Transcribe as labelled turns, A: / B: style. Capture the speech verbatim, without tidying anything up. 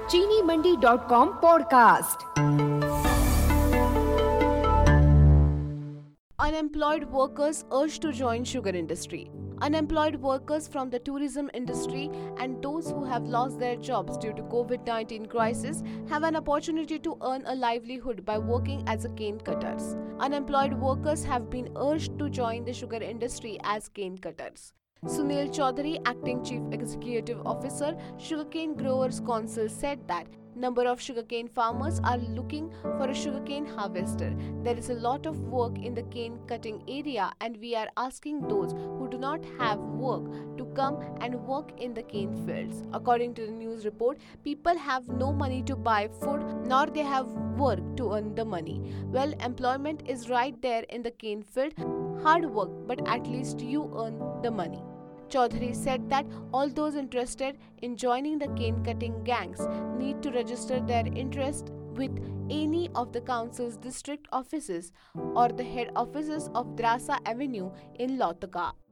A: चीनी Mandi dot com podcast.
B: Unemployed workers urged to join sugar industry. Unemployed workers from the tourism industry and those who have lost their jobs due to covid nineteen crisis have an opportunity to earn a livelihood by working as a cane cutters. Unemployed workers have been urged to join the sugar industry as cane cutters. Sunil Chaudhary, acting chief executive officer, Sugarcane Growers Council, said that number of sugarcane farmers are looking for a sugarcane harvester. There is a lot of work in the cane cutting area and we are asking those who do not have work to come and work in the cane fields. According to the news report, people have no money to buy food nor they have work to earn the money. Well, employment is right there in the cane field. Hard work, but at least you earn the money. Chaudhary said that all those interested in joining the cane cutting gangs need to register their interest with any of the council's district offices or the head offices of Drasa Avenue in Lautaka.